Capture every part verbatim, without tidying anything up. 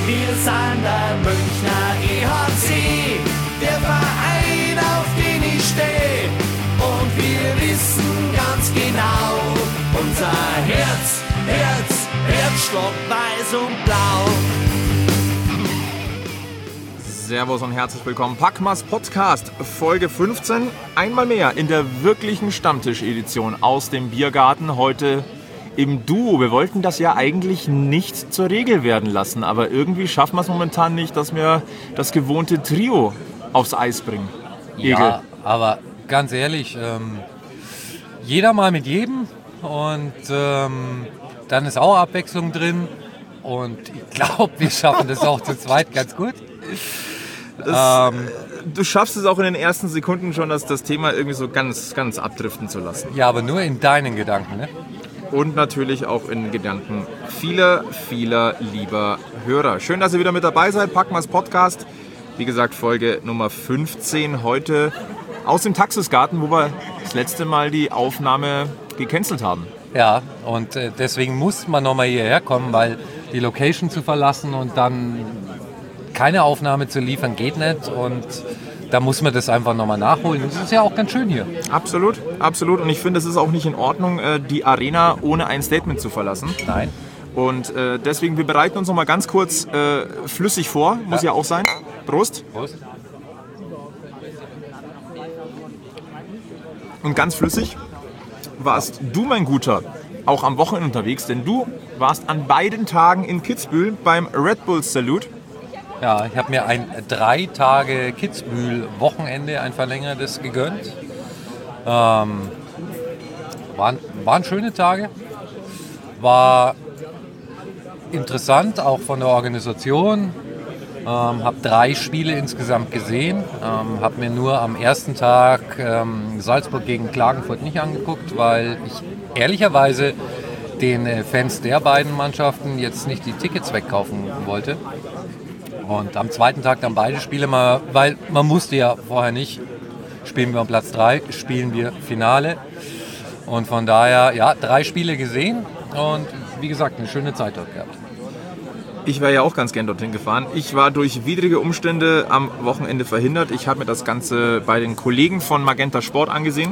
Wir sind der Münchner E H C, der Verein, auf den ich stehe. Und wir wissen ganz genau, unser Herz, Herz, Herzschlag weiß und blau. Servus und herzlich willkommen. Packmas Podcast, Folge fünfzehn. Einmal mehr in der wirklichen Stammtisch-Edition aus dem Biergarten. Heute im Duo. Wir wollten das ja eigentlich nicht zur Regel werden lassen, aber irgendwie schaffen wir es momentan nicht, dass wir das gewohnte Trio aufs Eis bringen. Egel. Ja, aber ganz ehrlich, ähm, jeder mal mit jedem und ähm, dann ist auch Abwechslung drin und ich glaube, wir schaffen das auch zu zweit ganz gut. Das, ähm, du schaffst es auch in den ersten Sekunden schon, dass das Thema irgendwie so ganz, ganz abdriften zu lassen. Ja, aber nur in deinen Gedanken, ne? Und natürlich auch in Gedanken vieler, vieler lieber Hörer. Schön, dass ihr wieder mit dabei seid. Packmas Podcast. Wie gesagt, Folge Nummer fünfzehn. Heute aus dem Taxisgarten, wo wir das letzte Mal die Aufnahme gecancelt haben. Ja, und äh, deswegen muss man nochmal hierher kommen, weil die Location zu verlassen und dann keine Aufnahme zu liefern geht nicht. Und da muss man das einfach nochmal nachholen. Das ist ja auch ganz schön hier. Absolut, absolut. Und ich finde, es ist auch nicht in Ordnung, die Arena ohne ein Statement zu verlassen. Nein. Und äh, deswegen, wir bereiten uns nochmal ganz kurz äh, flüssig vor. Muss ja. ja auch sein. Prost. Prost. Und ganz flüssig warst du, mein Guter, auch am Wochenende unterwegs. Denn du warst an beiden Tagen in Kitzbühel beim Red Bull Salute. Ja, ich habe mir ein drei Tage Kitzbühel-Wochenende, ein verlängertes, gegönnt. Ähm, waren, waren schöne Tage. War interessant, auch von der Organisation. Ähm, habe drei Spiele insgesamt gesehen. Ähm, habe mir nur am ersten Tag ähm, Salzburg gegen Klagenfurt nicht angeguckt, weil ich ehrlicherweise den äh, Fans der beiden Mannschaften jetzt nicht die Tickets wegkaufen wollte. Und am zweiten Tag dann beide Spiele mal, weil man wusste ja vorher nicht, spielen wir um Platz drei, spielen wir Finale. Und von daher, ja, drei Spiele gesehen und wie gesagt, eine schöne Zeit dort gehabt. Ich wäre ja auch ganz gern dorthin gefahren. Ich war durch widrige Umstände am Wochenende verhindert. Ich habe mir das Ganze bei den Kollegen von Magenta Sport angesehen.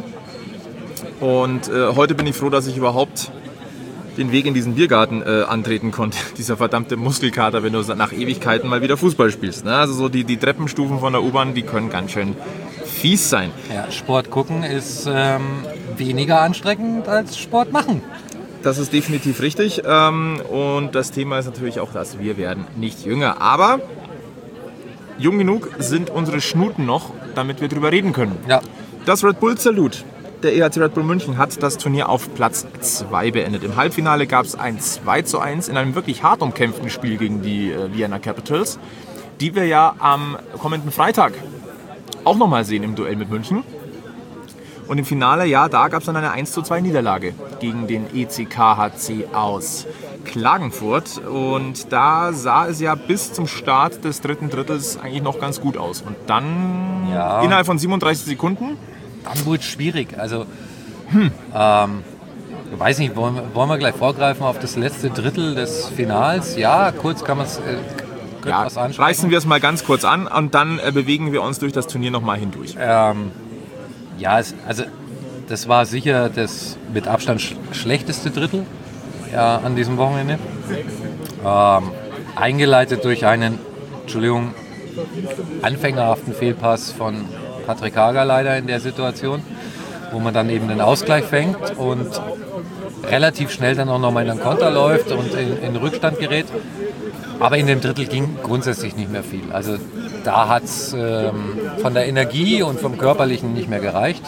Und äh, heute bin ich froh, dass ich überhaupt den Weg in diesen Biergarten äh, antreten konnte. Dieser verdammte Muskelkater, wenn du nach Ewigkeiten mal wieder Fußball spielst. Ne? Also so die, die Treppenstufen von der U-Bahn, die können ganz schön fies sein. Ja, Sport gucken ist ähm, weniger anstrengend als Sport machen. Das ist definitiv richtig. Ähm, und das Thema ist natürlich auch das, wir werden nicht jünger. Aber jung genug sind unsere Schnuten noch, damit wir drüber reden können. Ja. Das Red Bull Salute. Der E H C Red Bull München hat das Turnier auf Platz zwei beendet. Im Halbfinale gab es ein zwei zu eins in einem wirklich hart umkämpften Spiel gegen die äh, Vienna Capitals, die wir ja am kommenden Freitag auch nochmal sehen im Duell mit München. Und im Finale, ja, da gab es dann eine eins zu zwei Niederlage gegen den E C K H C aus Klagenfurt. Und da sah es ja bis zum Start des dritten Drittels eigentlich noch ganz gut aus. Und dann ja. innerhalb von siebenunddreißig Sekunden... Dann wurde es schwierig. Also, hm. ähm, ich weiß nicht, wollen wir, wollen wir gleich vorgreifen auf das letzte Drittel des Finals? Ja, kurz kann man es äh, ja, ansprechen. Reißen wir es mal ganz kurz an und dann äh, bewegen wir uns durch das Turnier nochmal hindurch. Ähm, ja, es, also das war sicher das mit Abstand sch- schlechteste Drittel ja, an diesem Wochenende. Ähm, eingeleitet durch einen, Entschuldigung, anfängerhaften Fehlpass von Patrick Hager leider in der Situation, wo man dann eben den Ausgleich fängt und relativ schnell dann auch nochmal in den Konter läuft und in, in Rückstand gerät. Aber in dem Drittel ging grundsätzlich nicht mehr viel. Also da hat es ähm, von der Energie und vom Körperlichen nicht mehr gereicht.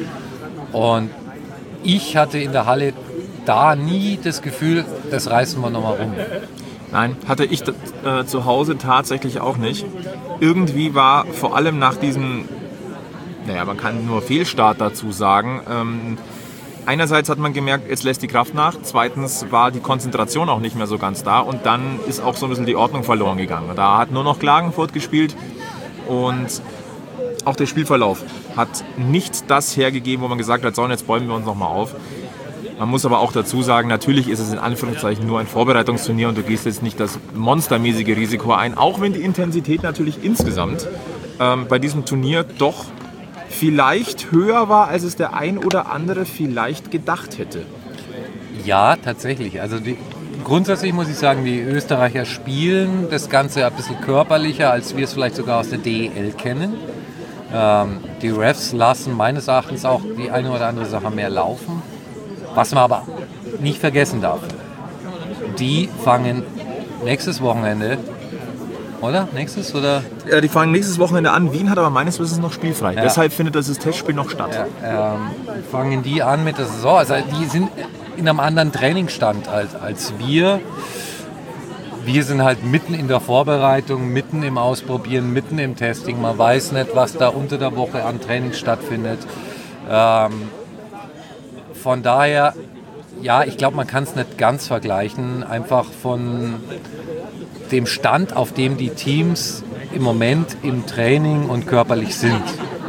Und ich hatte in der Halle da nie das Gefühl, das reißen wir nochmal rum. Nein, hatte ich äh, zu Hause tatsächlich auch nicht. Irgendwie war vor allem nach diesem, naja, man kann nur Fehlstart dazu sagen, ähm, einerseits hat man gemerkt, jetzt lässt die Kraft nach, zweitens war die Konzentration auch nicht mehr so ganz da und dann ist auch so ein bisschen die Ordnung verloren gegangen. Da hat nur noch Klagenfurt gespielt und auch der Spielverlauf hat nicht das hergegeben, wo man gesagt hat, so, jetzt bäumen wir uns nochmal auf. Man muss aber auch dazu sagen, natürlich ist es in Anführungszeichen nur ein Vorbereitungsturnier und du gehst jetzt nicht das monstermäßige Risiko ein, auch wenn die Intensität natürlich insgesamt ähm, bei diesem Turnier doch vielleicht höher war, als es der ein oder andere vielleicht gedacht hätte. Ja, tatsächlich. Also die, grundsätzlich muss ich sagen, die Österreicher spielen das Ganze ein bisschen körperlicher, als wir es vielleicht sogar aus der D E L kennen. Ähm, die Refs lassen meines Erachtens auch die eine oder andere Sache mehr laufen. Was man aber nicht vergessen darf, die fangen nächstes Wochenende, oder? Nächstes? Oder? Ja, die fangen nächstes Wochenende an. Wien hat aber meines Wissens noch spielfrei. Ja. Deshalb findet das Testspiel noch statt. Ja, ähm, fangen die an mit der Saison. Also die sind in einem anderen Trainingsstand als, als wir. Wir sind halt mitten in der Vorbereitung, mitten im Ausprobieren, mitten im Testing. Man weiß nicht, was da unter der Woche an Training stattfindet. Ähm, von daher, ja, ich glaube, man kann es nicht ganz vergleichen. Einfach von dem Stand, auf dem die Teams im Moment im Training und körperlich sind.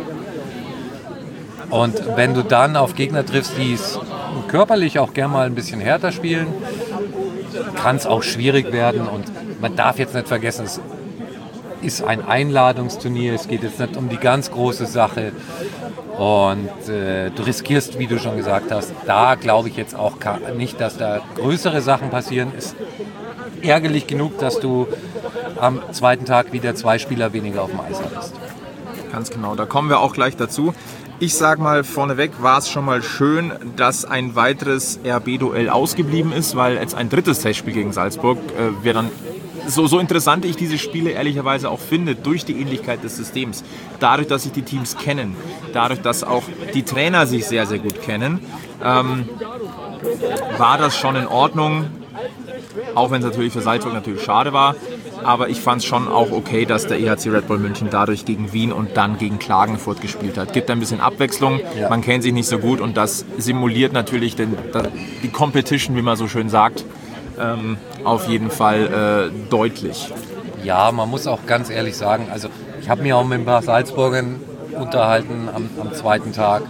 Und wenn du dann auf Gegner triffst, die es körperlich auch gerne mal ein bisschen härter spielen, kann es auch schwierig werden. Und man darf jetzt nicht vergessen, es ist ein Einladungsturnier, es geht jetzt nicht um die ganz große Sache. Und äh, du riskierst, wie du schon gesagt hast, da glaube ich jetzt auch nicht, dass da größere Sachen passieren. Es ist ärgerlich genug, dass du am zweiten Tag wieder zwei Spieler weniger auf dem Eis hattest. Ganz genau, da kommen wir auch gleich dazu. Ich sag mal vorneweg, war es schon mal schön, dass ein weiteres R B-Duell ausgeblieben ist, weil jetzt ein drittes Testspiel gegen Salzburg äh, wäre dann so, so interessant ich diese Spiele ehrlicherweise auch finde, durch die Ähnlichkeit des Systems, dadurch, dass sich die Teams kennen, dadurch, dass auch die Trainer sich sehr, sehr gut kennen, ähm, war das schon in Ordnung, auch wenn es natürlich für Salzburg natürlich schade war. Aber ich fand es schon auch okay, dass der E H C Red Bull München dadurch gegen Wien und dann gegen Klagenfurt gespielt hat. Gibt ein bisschen Abwechslung, ja. Man kennt sich nicht so gut und das simuliert natürlich den, die Competition, wie man so schön sagt, ähm, auf jeden Fall äh, deutlich. Ja, man muss auch ganz ehrlich sagen, also ich habe mich auch mit ein paar Salzburgern unterhalten am, am zweiten Tag.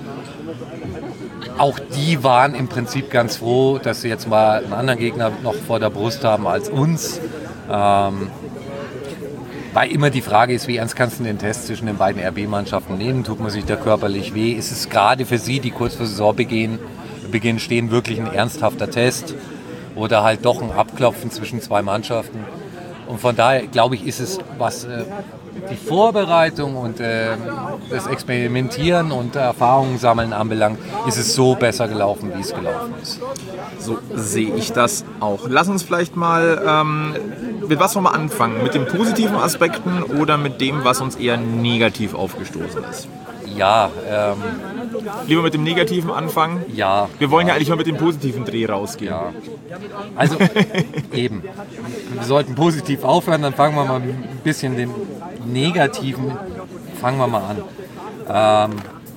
Auch die waren im Prinzip ganz froh, dass sie jetzt mal einen anderen Gegner noch vor der Brust haben als uns. Ähm, weil immer die Frage ist, wie ernst kannst du den Test zwischen den beiden R B-Mannschaften nehmen? Tut man sich da körperlich weh? Ist es gerade für sie, die kurz vor Saisonbeginn Beginn stehen, wirklich ein ernsthafter Test? Oder halt doch ein Abklopfen zwischen zwei Mannschaften? Und von daher, glaube ich, ist es, was äh, die Vorbereitung und äh, das Experimentieren und Erfahrungen sammeln anbelangt, ist es so besser gelaufen, wie es gelaufen ist. So sehe ich das auch. Lass uns vielleicht mal, ähm, mit was wollen wir anfangen? Mit den positiven Aspekten oder mit dem, was uns eher negativ aufgestoßen ist? Ja, ähm... Lieber mit dem Negativen anfangen? Ja. Wir wollen ja eigentlich mal mit dem positiven Dreh rausgehen. Ja. Also, eben. Wir sollten positiv aufhören, dann fangen wir mal ein bisschen den Negativen, fangen wir mal an. Ähm,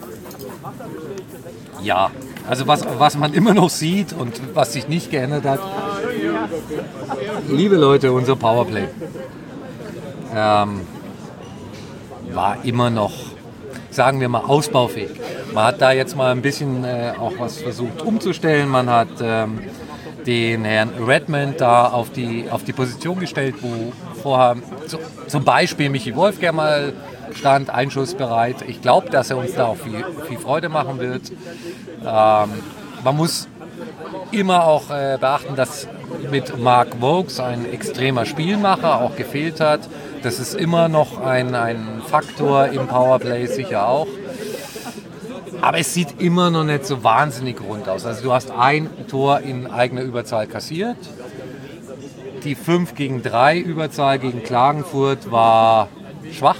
ja, also was, was man immer noch sieht und was sich nicht geändert hat, liebe Leute, unser Powerplay ähm, war immer noch, sagen wir mal, ausbaufähig. Man hat da jetzt mal ein bisschen äh, auch was versucht umzustellen. Man hat ähm, den Herrn Redmond da auf die, auf die Position gestellt, wo vorher so, zum Beispiel Michi Wolf gerne mal stand, einschussbereit. Ich glaube, dass er uns da auch viel, viel Freude machen wird. Ähm, man muss immer auch äh, beachten, dass mit Mark Vokes ein extremer Spielmacher auch gefehlt hat. Das ist immer noch ein, ein Faktor im Powerplay, sicher auch. Aber es sieht immer noch nicht so wahnsinnig rund aus. Also du hast ein Tor in eigener Überzahl kassiert. Die fünf gegen drei Überzahl gegen Klagenfurt war schwach.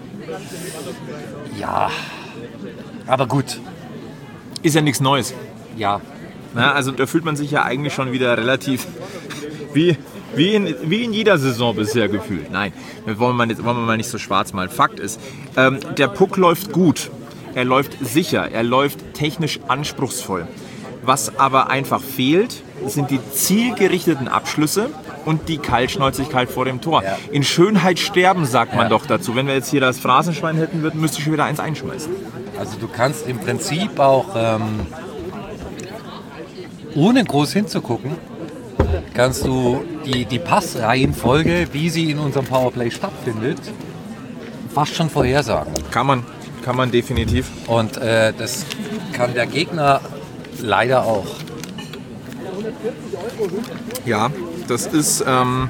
Ja, aber gut. Ist ja nichts Neues. Ja. Na, also da fühlt man sich ja eigentlich schon wieder relativ wie, wie, in, wie in jeder Saison bisher gefühlt. Nein, wir wollen, mal nicht, wollen wir mal nicht so schwarz malen. Fakt ist, ähm, der Puck läuft gut. Er läuft sicher, er läuft technisch anspruchsvoll. Was aber einfach fehlt, sind die zielgerichteten Abschlüsse und die Kaltschnäuzigkeit vor dem Tor. Ja. In Schönheit sterben, sagt man ja. doch dazu. Wenn wir jetzt hier das Phrasenschwein hätten, würden, müsste ich schon wieder eins einschmeißen. Also du kannst im Prinzip auch ähm, ohne groß hinzugucken, kannst du die, die Passreihenfolge, wie sie in unserem Powerplay stattfindet, fast schon vorhersagen. Kann man, kann man definitiv. Und äh, das kann der Gegner leider auch. Ja, das ist, ähm,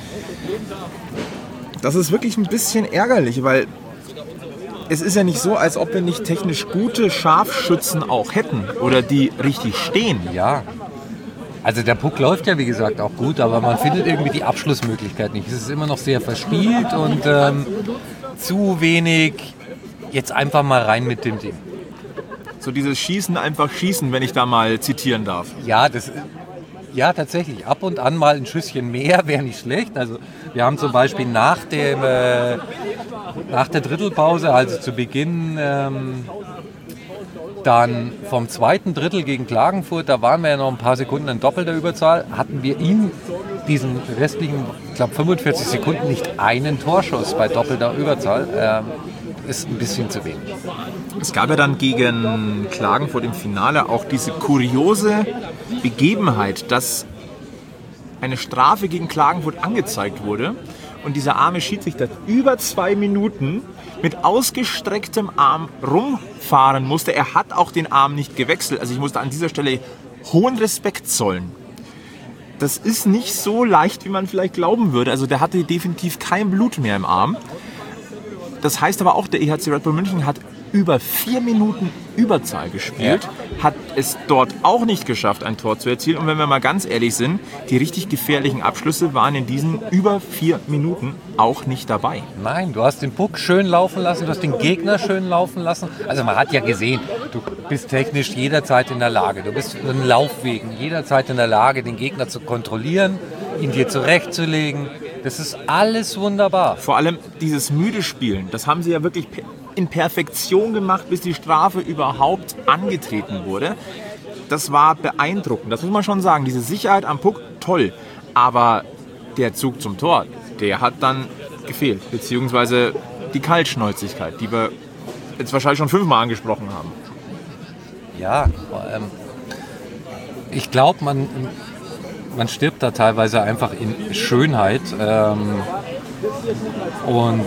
das ist wirklich ein bisschen ärgerlich, weil es ist ja nicht so, als ob wir nicht technisch gute Scharfschützen auch hätten oder die richtig stehen. Ja, also der Puck läuft ja wie gesagt auch gut, aber man findet irgendwie die Abschlussmöglichkeit nicht. Es ist immer noch sehr verspielt und ähm, zu wenig jetzt einfach mal rein mit dem Ding. So dieses Schießen, einfach schießen, wenn ich da mal zitieren darf. Ja, das ja tatsächlich. Ab und an mal ein Schüsschen mehr wäre nicht schlecht. Also wir haben zum Beispiel nach dem äh, nach der Drittelpause, also zu Beginn ähm, dann vom zweiten Drittel gegen Klagenfurt, da waren wir ja noch ein paar Sekunden in doppelter Überzahl, hatten wir in diesen restlichen, ich glaube fünfundvierzig Sekunden nicht einen Torschuss bei doppelter Überzahl. Ähm, ist ein bisschen zu wenig. Es gab ja dann gegen Klagenfurt im Finale auch diese kuriose Begebenheit, dass eine Strafe gegen Klagenfurt angezeigt wurde und dieser arme Schiedsrichter über zwei Minuten mit ausgestrecktem Arm rumfahren musste. Er hat auch den Arm nicht gewechselt. Also ich musste an dieser Stelle hohen Respekt zollen. Das ist nicht so leicht, wie man vielleicht glauben würde. Also der hatte definitiv kein Blut mehr im Arm. Das heißt aber auch, der E H C Red Bull München hat über vier Minuten Überzahl gespielt, ja. Hat es dort auch nicht geschafft, ein Tor zu erzielen. Und wenn wir mal ganz ehrlich sind, die richtig gefährlichen Abschlüsse waren in diesen über vier Minuten auch nicht dabei. Nein, du hast den Puck schön laufen lassen, du hast den Gegner schön laufen lassen. Also man hat ja gesehen, du bist technisch jederzeit in der Lage, du bist in Laufwegen jederzeit in der Lage, den Gegner zu kontrollieren, ihn dir zurechtzulegen. Das ist alles wunderbar. Vor allem dieses müde Spielen, das haben sie ja wirklich in Perfektion gemacht, bis die Strafe überhaupt angetreten wurde. Das war beeindruckend, das muss man schon sagen. Diese Sicherheit am Puck, toll. Aber der Zug zum Tor, der hat dann gefehlt. Beziehungsweise die Kaltschnäuzigkeit, die wir jetzt wahrscheinlich schon fünfmal angesprochen haben. Ja, ähm, ich glaube, man... Man stirbt da teilweise einfach in Schönheit ähm, und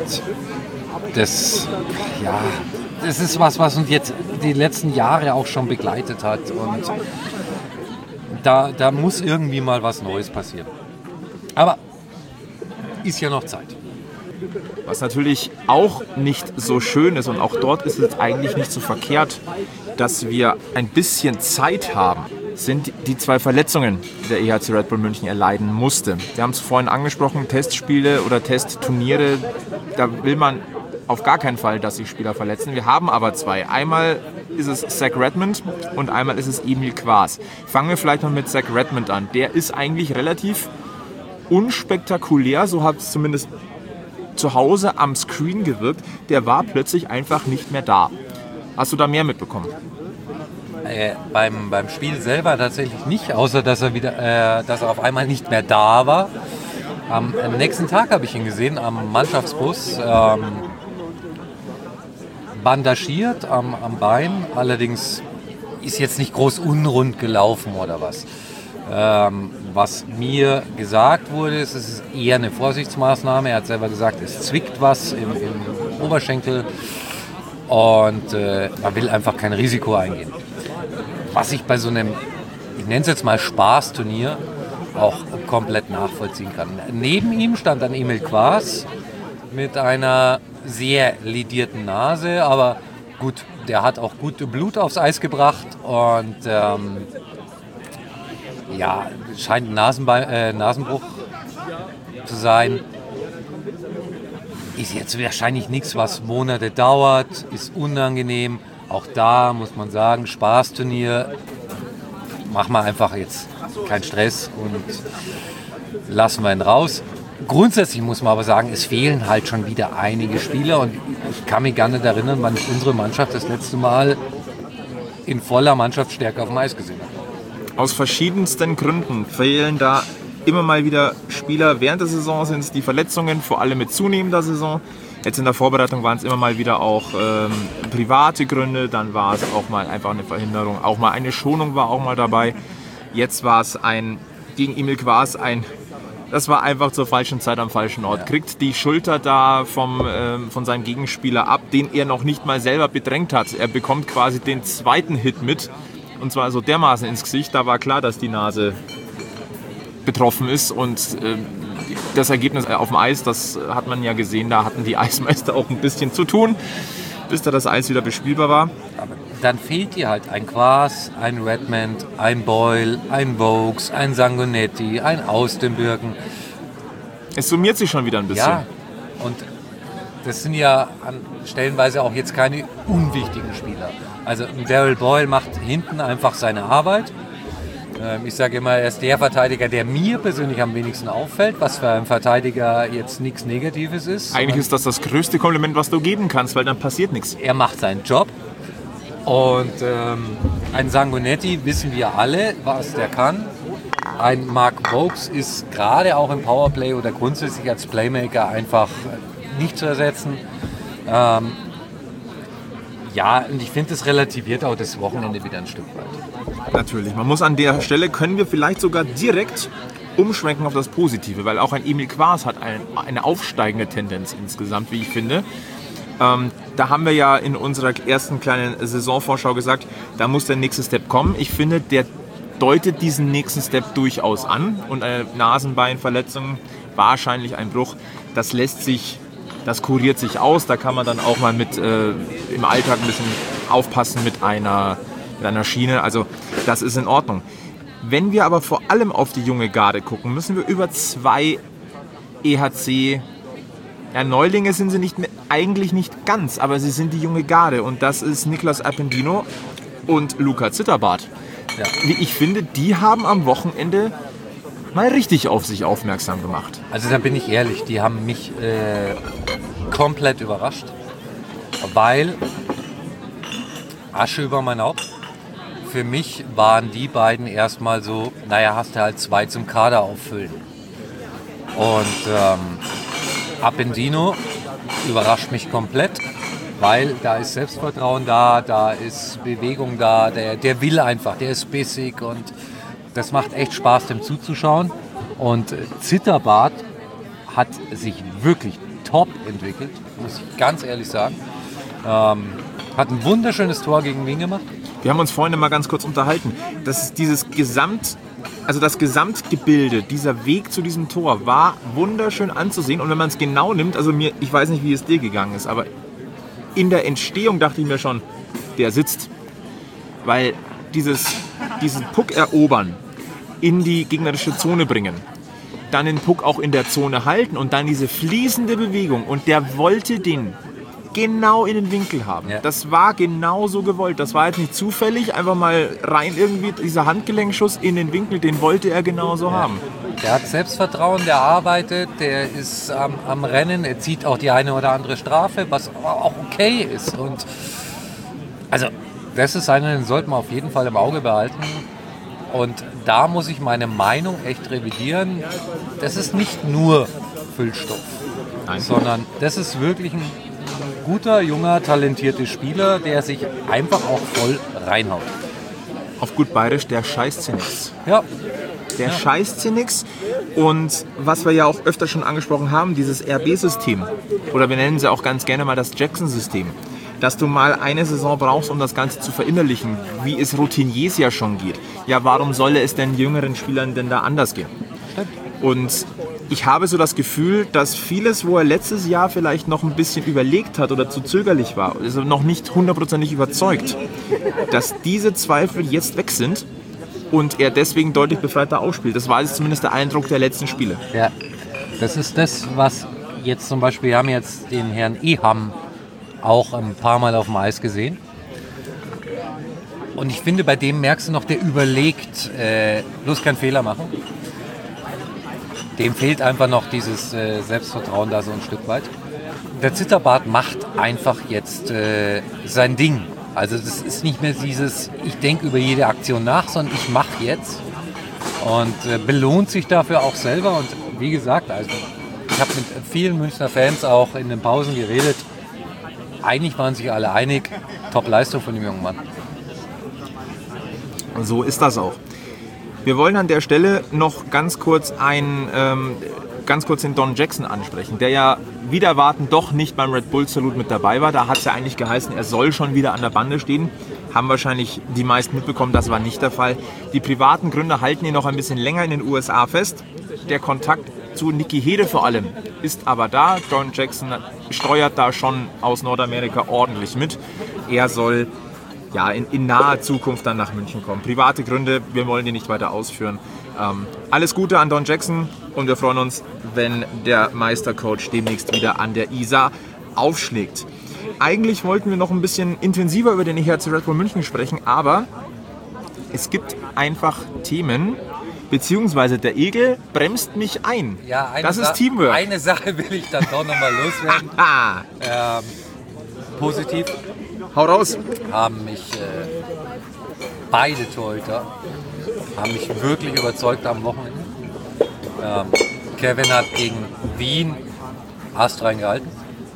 das, ja, das ist was, was uns jetzt die letzten Jahre auch schon begleitet hat und da, da muss irgendwie mal was Neues passieren. Aber ist ja noch Zeit. Was natürlich auch nicht so schön ist und auch dort ist es eigentlich nicht so verkehrt, dass wir ein bisschen Zeit haben, sind die zwei Verletzungen, die der E H C Red Bull München erleiden musste. Wir haben es vorhin angesprochen, Testspiele oder Testturniere, da will man auf gar keinen Fall, dass sich Spieler verletzen. Wir haben aber zwei. Einmal ist es Zach Redmond und einmal ist es Emil Quaas. Fangen wir vielleicht noch mit Zach Redmond an. Der ist eigentlich relativ unspektakulär, so hat es zumindest zu Hause am Screen gewirkt. Der war plötzlich einfach nicht mehr da. Hast du da mehr mitbekommen? Äh, beim, beim Spiel selber tatsächlich nicht, außer dass er wieder, äh, dass er auf einmal nicht mehr da war. Am, am nächsten Tag habe ich ihn gesehen am Mannschaftsbus, ähm, bandagiert am, am Bein. Allerdings ist jetzt nicht groß unrund gelaufen oder was. Ähm, was mir gesagt wurde, ist, es ist eher eine Vorsichtsmaßnahme. Er hat selber gesagt, es zwickt was im, im Oberschenkel und äh, man will einfach kein Risiko eingehen. Was ich bei so einem, ich nenne es jetzt mal Spaßturnier, auch komplett nachvollziehen kann. Neben ihm stand dann Emil Quaas mit einer sehr ledierten Nase, aber gut, der hat auch gut Blut aufs Eis gebracht und ähm, ja, scheint ein Nasenbe- äh, Nasenbruch zu sein. Ist jetzt wahrscheinlich nichts, was Monate dauert, ist unangenehm. Auch da muss man sagen, Spaßturnier, machen wir einfach jetzt keinen Stress und lassen wir ihn raus. Grundsätzlich muss man aber sagen, es fehlen halt schon wieder einige Spieler und ich kann mich gar nicht erinnern, wann ich unsere Mannschaft das letzte Mal in voller Mannschaftsstärke auf dem Eis gesehen habe. Aus verschiedensten Gründen fehlen da immer mal wieder Spieler. Während der Saison sind es die Verletzungen, vor allem mit zunehmender Saison. Jetzt in der Vorbereitung waren es immer mal wieder auch ähm, private Gründe, dann war es auch mal einfach eine Verhinderung, auch mal eine Schonung war auch mal dabei. Jetzt war es ein, gegen Emil Quas ein, das war einfach zur falschen Zeit am falschen Ort. Ja. Kriegt die Schulter da vom, ähm, von seinem Gegenspieler ab, den er noch nicht mal selber bedrängt hat. Er bekommt quasi den zweiten Hit mit, und zwar so dermaßen ins Gesicht, da war klar, dass die Nase betroffen ist, und ähm, das Ergebnis auf dem Eis, das hat man ja gesehen, da hatten die Eismeister auch ein bisschen zu tun, bis da das Eis wieder bespielbar war. Aber dann fehlt dir halt ein Quas, ein Redmond, ein Boyle, ein Vokes, ein Sanguinetti, ein Austenbürgen. Es summiert sich schon wieder ein bisschen. Ja, und das sind ja an stellenweise auch jetzt keine unwichtigen Spieler. Also Daryl Boyle macht hinten einfach seine Arbeit. Ich sage immer, er ist der Verteidiger, der mir persönlich am wenigsten auffällt, was für einen Verteidiger jetzt nichts Negatives ist. Eigentlich ist das das größte Kompliment, was du geben kannst, weil dann passiert nichts. Er macht seinen Job, und ähm, ein Sanguinetti wissen wir alle, was der kann. Ein Mark Vokes ist gerade auch im Powerplay oder grundsätzlich als Playmaker einfach nicht zu ersetzen. Ähm, ja, und ich finde, das relativiert auch das Wochenende wieder ein Stück weit. Natürlich. Man muss an der Stelle, können wir vielleicht sogar direkt umschwenken auf das Positive, weil auch ein Emil Quas hat ein, eine aufsteigende Tendenz insgesamt, wie ich finde. Ähm, da haben wir ja in unserer ersten kleinen Saisonvorschau gesagt, da muss der nächste Step kommen. Ich finde, der deutet diesen nächsten Step durchaus an, und eine Nasenbeinverletzung, wahrscheinlich ein Bruch, das lässt sich, das kuriert sich aus. Da kann man dann auch mal mit äh, im Alltag ein bisschen aufpassen mit einer mit einer Schiene, also das ist in Ordnung. Wenn wir aber vor allem auf die junge Garde gucken, müssen wir über zwei E H C, ja, Neulinge sind sie nicht mehr, eigentlich nicht ganz, aber sie sind die junge Garde, und das ist Niklas Appendino und Luca Zitterbart. Ja. Wie ich finde, die haben am Wochenende mal richtig auf sich aufmerksam gemacht. Also da bin ich ehrlich, die haben mich äh, komplett überrascht, weil Asche über mein Haupt. Für mich waren die beiden erstmal so, naja, hast du halt zwei zum Kader auffüllen. Und ähm, Appendino überrascht mich komplett, weil da ist Selbstvertrauen da, da ist Bewegung da, der, der will einfach, der ist bissig, und das macht echt Spaß, dem zuzuschauen. Und Zitterbart hat sich wirklich top entwickelt, muss ich ganz ehrlich sagen. Ähm, hat ein wunderschönes Tor gegen Wien gemacht. Wir haben uns vorhin mal ganz kurz unterhalten. Das ist dieses Gesamt, also das Gesamtgebilde, dieser Weg zu diesem Tor war wunderschön anzusehen. Und wenn man es genau nimmt, also mir, ich weiß nicht, wie es dir gegangen ist, aber in der Entstehung dachte ich mir schon, der sitzt. Weil dieses, diesen Puck erobern, in die gegnerische Zone bringen, dann den Puck auch in der Zone halten und dann diese fließende Bewegung. Und der wollte den genau in den Winkel haben. Ja. Das war genau so gewollt. Das war jetzt nicht zufällig, einfach mal rein irgendwie, dieser Handgelenkschuss in den Winkel, den wollte er genauso ja. haben. Der hat Selbstvertrauen, der arbeitet, der ist am, am Rennen, er zieht auch die eine oder andere Strafe, was auch okay ist. Und also das ist einer, den sollten wir auf jeden Fall im Auge behalten. Und da muss ich meine Meinung echt revidieren. Das ist nicht nur Füllstoff, Nein. sondern das ist wirklich ein guter, junger, talentierter Spieler, der sich einfach auch voll reinhaut. Auf gut bayerisch, der scheißt nix. Ja. Der ja. scheißt nix. Und was wir ja auch öfter schon angesprochen haben, dieses R B-System, oder wir nennen sie auch ganz gerne mal das Jackson-System, dass du mal eine Saison brauchst, um das Ganze zu verinnerlichen, wie es Routiniers ja schon geht. Ja, warum solle es denn jüngeren Spielern denn da anders gehen? Und ich habe so das Gefühl, dass vieles, wo er letztes Jahr vielleicht noch ein bisschen überlegt hat oder zu zögerlich war, also noch nicht hundertprozentig überzeugt, dass diese Zweifel jetzt weg sind und er deswegen deutlich befreiter ausspielt. Das war jetzt zumindest der Eindruck der letzten Spiele. Ja, das ist das, was jetzt zum Beispiel, wir haben jetzt den Herrn Eham auch ein paar Mal auf dem Eis gesehen. Und ich finde, bei dem merkst du noch, der überlegt, äh, bloß keinen Fehler machen. Dem fehlt einfach noch dieses äh, Selbstvertrauen da so ein Stück weit. Der Zitterbart macht einfach jetzt äh, sein Ding. Also das ist nicht mehr dieses, ich denke über jede Aktion nach, sondern ich mache jetzt. Und äh, belohnt sich dafür auch selber. Und wie gesagt, also ich habe mit vielen Münchner Fans auch in den Pausen geredet. Eigentlich waren sich alle einig, Top-Leistung von dem jungen Mann. Und so ist das auch. Wir wollen an der Stelle noch ganz kurz ein, ähm, ganz kurz den Don Jackson ansprechen, der ja wieder erwarten doch nicht beim Red Bull Salute mit dabei war. Da hat es ja eigentlich geheißen, er soll schon wieder an der Bande stehen. Haben wahrscheinlich die meisten mitbekommen, das war nicht der Fall. Die privaten Gründe halten ihn noch ein bisschen länger in den U S A fest. Der Kontakt zu Nicky Hede vor allem ist aber da. Don Jackson steuert da schon aus Nordamerika ordentlich mit. Er soll ja, in, in naher Zukunft dann nach München kommen. Private Gründe, wir wollen die nicht weiter ausführen. Ähm, alles Gute an Don Jackson und wir freuen uns, wenn der Meistercoach demnächst wieder an der Isar aufschlägt. Eigentlich wollten wir noch ein bisschen intensiver über den E H C Red Bull München sprechen, aber es gibt einfach Themen, beziehungsweise der Egel bremst mich ein. Ja, eine das ist Sa- Teamwork. Eine Sache will ich dann doch nochmal loswerden. ähm, positiv Hau raus. haben mich äh, beide Torhüter haben mich wirklich überzeugt am Wochenende. Ähm, Kevin hat gegen Wien astrein gehalten.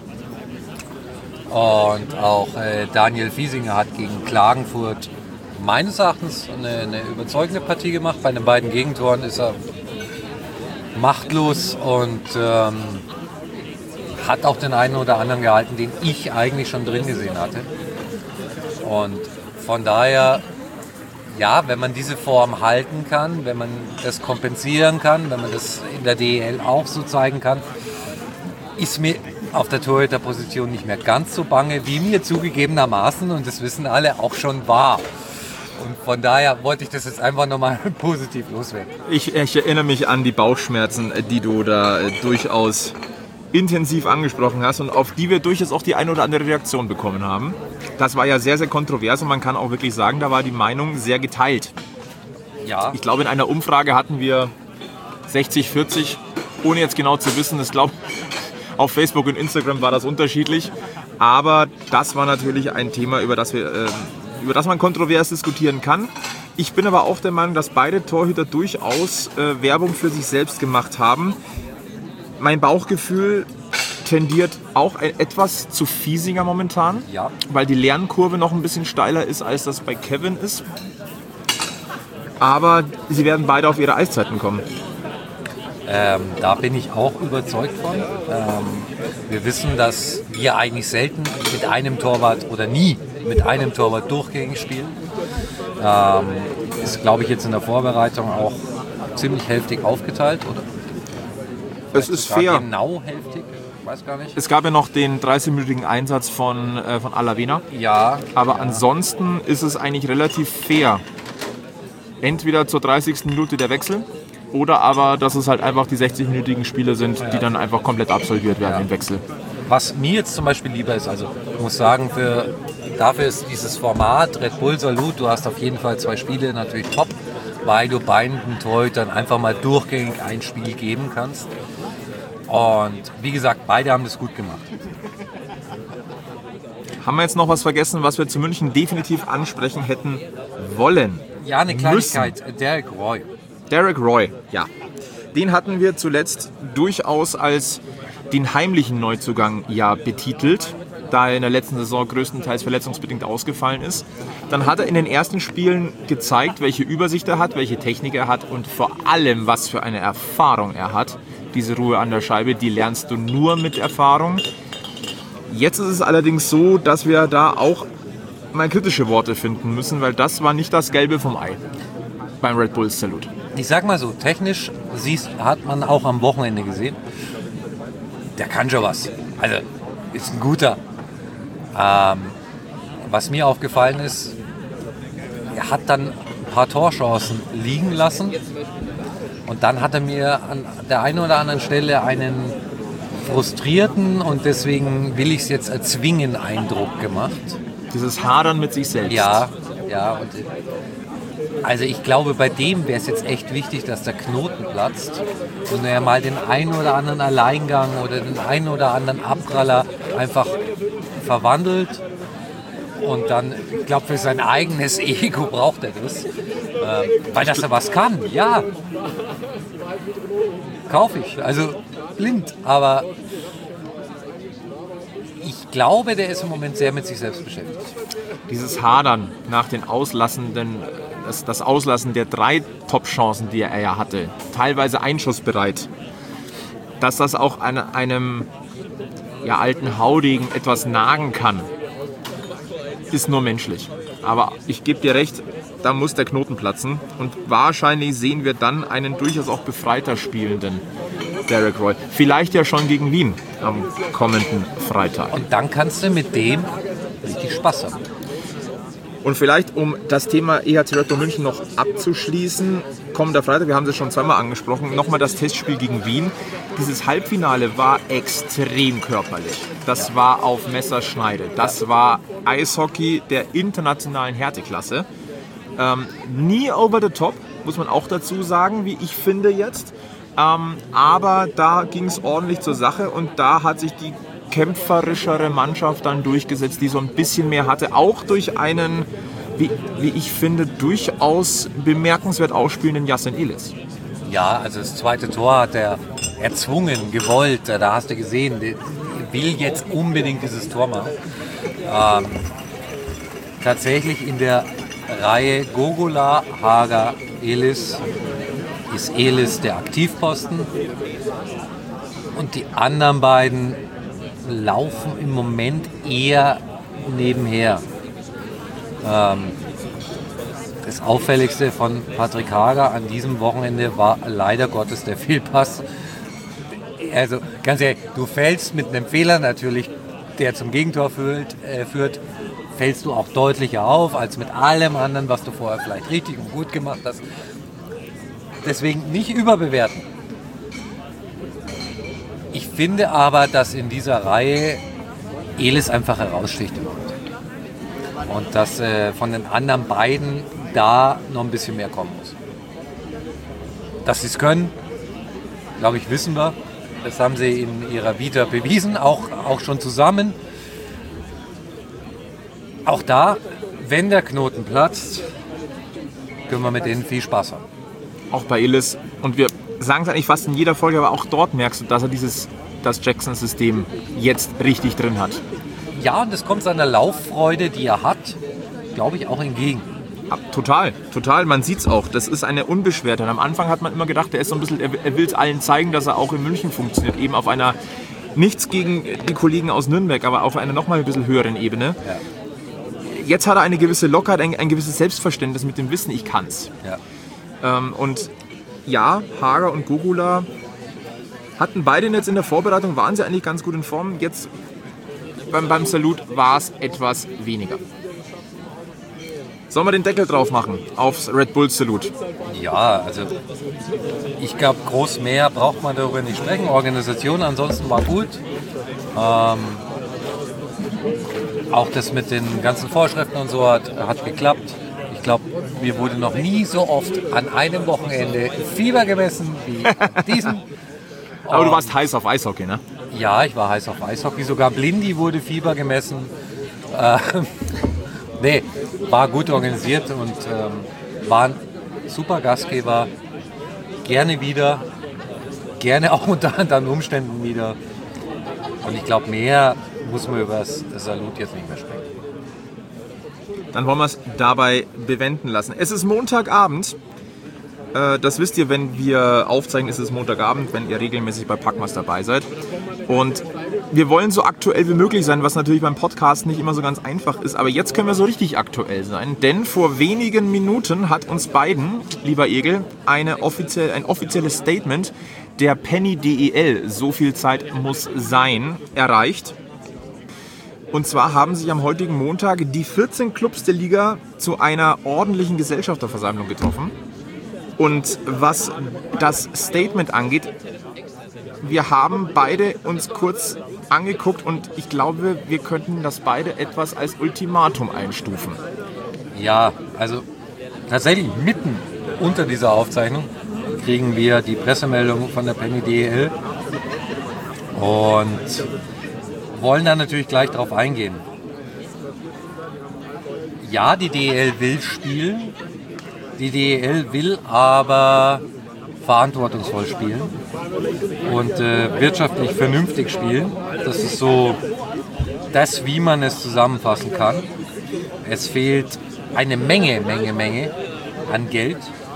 Und auch äh, Daniel Fiesinger hat gegen Klagenfurt meines Erachtens eine, eine überzeugende Partie gemacht. Bei den beiden Gegentoren ist er machtlos und ähm, hat auch den einen oder anderen gehalten, den ich eigentlich schon drin gesehen hatte. Und von daher, ja, wenn man diese Form halten kann, wenn man das kompensieren kann, wenn man das in der D E L auch so zeigen kann, ist mir auf der Torhüterposition nicht mehr ganz so bange, wie mir zugegebenermaßen, und das wissen alle, auch schon war. Und von daher wollte ich das jetzt einfach nochmal positiv loswerden. Ich, ich erinnere mich an die Bauchschmerzen, die du da äh, durchaus intensiv angesprochen hast und auf die wir durchaus auch die eine oder andere Reaktion bekommen haben. Das war ja sehr, sehr kontrovers und man kann auch wirklich sagen, da war die Meinung sehr geteilt. Ja. Ich glaube, in einer Umfrage hatten wir sechzig vierzig, ohne jetzt genau zu wissen, ich glaube, auf Facebook und Instagram war das unterschiedlich, aber das war natürlich ein Thema, über das, wir, äh, über das man kontrovers diskutieren kann. Ich bin aber auch der Meinung, dass beide Torhüter durchaus äh, Werbung für sich selbst gemacht haben. Mein Bauchgefühl tendiert auch etwas zu Fiesinger momentan, Ja. weil die Lernkurve noch ein bisschen steiler ist, als das bei Kevin ist. Aber sie werden beide auf ihre Eiszeiten kommen. Ähm, da bin ich auch überzeugt von. Ähm, wir wissen, dass wir eigentlich selten mit einem Torwart oder nie mit einem Torwart durchgängig spielen. Ähm, ist, glaube ich, jetzt in der Vorbereitung auch ziemlich hälftig aufgeteilt. Oder Es ist sogar fair. genau hälftig, weiß gar nicht. Es gab ja noch den dreißig-minütigen Einsatz von, äh, von Alavena. Ja, Aber ansonsten ist es eigentlich relativ fair. Entweder zur dreißigsten Minute der Wechsel oder aber, dass es halt einfach die sechzig-minütigen Spiele sind, die dann einfach komplett absolviert werden Ja. im Wechsel. was mir jetzt zum Beispiel lieber ist, also ich muss sagen, für, dafür ist dieses Format Red Bull Salute, du hast auf jeden Fall zwei Spiele natürlich top, weil du beiden Torhütern einfach mal durchgängig ein Spiel geben kannst. Und wie gesagt, beide haben das gut gemacht. Haben wir jetzt noch was vergessen, was wir zu München definitiv ansprechen hätten wollen? Ja, eine Kleinigkeit, Derek Roy. Derek Roy, ja. Den hatten wir zuletzt durchaus als den heimlichen Neuzugang ja betitelt, da er in der letzten Saison größtenteils verletzungsbedingt ausgefallen ist. Dann hat er in den ersten Spielen gezeigt, welche Übersicht er hat, welche Technik er hat und vor allem, was für eine Erfahrung er hat. Diese Ruhe an der Scheibe, die lernst du nur mit Erfahrung. Jetzt ist es allerdings so, dass wir da auch mal kritische Worte finden müssen, weil das war nicht das Gelbe vom Ei beim Red Bull Salute. Ich sag mal so, technisch siehst, hat man auch am Wochenende gesehen, der kann schon was. Also ist ein guter. Ähm, was mir aufgefallen ist, er hat dann ein paar Torchancen liegen lassen und dann hat er mir an der einen oder anderen Stelle einen frustrierten und deswegen will ich es jetzt erzwingen Eindruck gemacht. Dieses Hadern mit sich selbst. Ja, ja. Und also ich glaube, bei dem wäre es jetzt echt wichtig, dass der Knoten platzt und er mal den einen oder anderen Alleingang oder den einen oder anderen Abpraller einfach verwandelt. Und dann, ich glaube, für sein eigenes Ego braucht er das. Ähm, weil dass er was kann, ja. Kaufe ich. Also blind, aber Ich glaube, der ist im Moment sehr mit sich selbst beschäftigt. Dieses Hadern nach den auslassenden, das, das Auslassen der drei Top-Chancen, die er ja hatte, teilweise einschussbereit, dass das auch an einem ja, alten Haudegen etwas nagen kann, ist nur menschlich. Aber ich gebe dir recht, da muss der Knoten platzen. Und wahrscheinlich sehen wir dann einen durchaus auch befreiter spielenden Derek Roy. Vielleicht ja schon gegen Wien am kommenden Freitag. Und dann kannst du mit dem richtig Spaß haben. Und vielleicht, um das Thema E H C Red Bull München noch abzuschließen, kommender Freitag, wir haben es schon zweimal angesprochen, nochmal das Testspiel gegen Wien. Dieses Halbfinale war extrem körperlich. Das war auf Messerschneide. Das war Eishockey der internationalen Härteklasse. Ähm, nie over the top, muss man auch dazu sagen, wie ich finde jetzt. Ähm, aber da ging es ordentlich zur Sache und da hat sich die kämpferischere Mannschaft dann durchgesetzt, die so ein bisschen mehr hatte, auch durch einen, wie, wie ich finde, durchaus bemerkenswert ausspielenden Yasin Elis. Ja, also das zweite Tor hat er erzwungen, gewollt, da hast du gesehen, der will jetzt unbedingt dieses Tor machen. Ähm, tatsächlich in der Reihe Gogola, Hager, Elis ist Elis der Aktivposten und die anderen beiden laufen im Moment eher nebenher. Ähm, das Auffälligste von Patrick Hager an diesem Wochenende war leider Gottes der Fehlpass. Also ganz ehrlich, du fällst mit einem Fehler natürlich, der zum Gegentor führt, äh, führt, fällst du auch deutlicher auf als mit allem anderen, was du vorher vielleicht richtig und gut gemacht hast. Deswegen nicht überbewerten. Ich finde aber, dass in dieser Reihe Elis einfach heraussticht im Moment. Und dass äh, von den anderen beiden da noch ein bisschen mehr kommen muss. Dass sie es können, glaube ich, wissen wir. Das haben sie in ihrer Vita bewiesen, auch, auch schon zusammen. Auch da, wenn der Knoten platzt, können wir mit denen viel Spaß haben. Auch bei Elis. Und wir sagen es eigentlich fast in jeder Folge, aber auch dort merkst du, dass er dieses, das Jackson-System jetzt richtig drin hat. Ja, und es kommt seiner Lauffreude, die er hat, glaube ich, auch entgegen. Ja, total, total. Man sieht es auch. Das ist eine Unbeschwertheit. Am Anfang hat man immer gedacht, er ist so ein bisschen, er, er will es allen zeigen, dass er auch in München funktioniert. Eben auf einer, nichts gegen die Kollegen aus Nürnberg, aber auf einer nochmal ein bisschen höheren Ebene. Ja. Jetzt hat er eine gewisse Lockerheit, ein, ein gewisses Selbstverständnis mit dem Wissen, ich kann's. Ja. Ähm, und ja, Hager und Gogula hatten beide jetzt in der Vorbereitung, waren sie eigentlich ganz gut in Form. Jetzt beim, beim Salut war es etwas weniger. Sollen wir den Deckel drauf machen aufs Red Bull Salut? Ja, also ich glaube, groß mehr braucht man darüber nicht sprechen. Organisation ansonsten war gut. Ähm, auch das mit den ganzen Vorschriften und so hat, hat geklappt. Ich glaube, mir wurde noch nie so oft an einem Wochenende Fieber gemessen wie diesem. Aber du warst heiß auf Eishockey, ne? Ja, ich war heiß auf Eishockey. Sogar Blindy wurde Fieber gemessen. Ähm, nee, war gut organisiert und ähm, waren super Gastgeber. Gerne wieder. Gerne auch unter anderen Umständen wieder. Und ich glaube, mehr muss man über das Salut jetzt nicht mehr sprechen. Dann wollen wir es dabei bewenden lassen. Es ist Montagabend. Das wisst ihr, wenn wir aufzeichnen, ist es Montagabend, wenn ihr regelmäßig bei Packmas dabei seid. Und wir wollen so aktuell wie möglich sein, was natürlich beim Podcast nicht immer so ganz einfach ist. Aber jetzt können wir so richtig aktuell sein. Denn vor wenigen Minuten hat uns beiden, lieber Egel, eine offiziell, ein offizielles Statement der Penny D E L, so viel Zeit muss sein, erreicht. Und zwar haben sich am heutigen Montag die vierzehn Clubs der Liga zu einer ordentlichen Gesellschafterversammlung getroffen. Und was das Statement angeht, wir haben beide uns kurz angeguckt und ich glaube, wir könnten das beide etwas als Ultimatum einstufen. Ja, also tatsächlich mitten unter dieser Aufzeichnung kriegen wir die Pressemeldung von der Penny D E L und wollen dann natürlich gleich darauf eingehen. Ja, die D E L will spielen. Die D E L will aber verantwortungsvoll spielen und äh, wirtschaftlich vernünftig spielen. Das ist so das, wie man es zusammenfassen kann. Es fehlt eine Menge, Menge, Menge an Geld.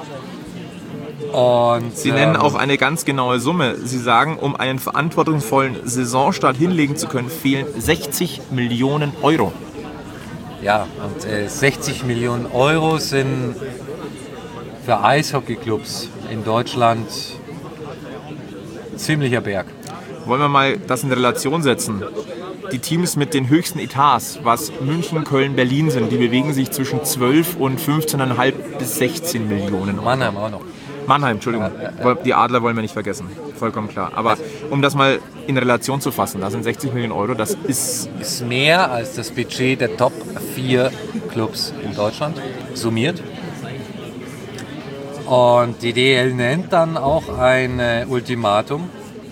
Und, Sie ähm, nennen auch eine ganz genaue Summe. Sie sagen, um einen verantwortungsvollen Saisonstart hinlegen zu können, fehlen sechzig Millionen Euro. Ja, und äh, sechzig Millionen Euro sind für Eishockeyclubs in Deutschland ziemlicher Berg. Wollen wir mal das in Relation setzen? Die Teams mit den höchsten Etats, was München, Köln, Berlin sind, die bewegen sich zwischen zwölf und fünfzehn Komma fünf bis sechzehn Millionen Euro. Mannheim auch noch. Mannheim, Entschuldigung. Ja, ja. Die Adler wollen wir nicht vergessen. Vollkommen klar. Aber um das mal in Relation zu fassen, da sind sechzig Millionen Euro, das ist... Ist mehr als das Budget der Top vier Clubs in Deutschland, summiert. Und die D L nennt dann auch ein äh, Ultimatum.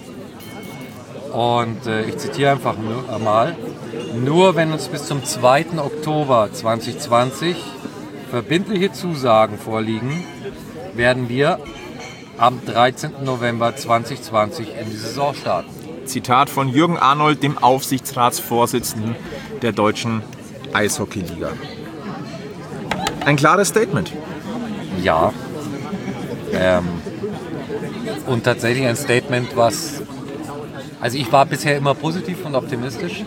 Und äh, ich zitiere einfach nur einmal. Nur wenn uns bis zum zweiten Oktober zwanzig zwanzig verbindliche Zusagen vorliegen, werden wir am dreizehnten November zwanzig zwanzig in die Saison starten. Zitat von Jürgen Arnold, dem Aufsichtsratsvorsitzenden der Deutschen Eishockeyliga. Ein klares Statement. Ja. Ähm, und tatsächlich ein Statement, was... Also ich war bisher immer positiv und optimistisch,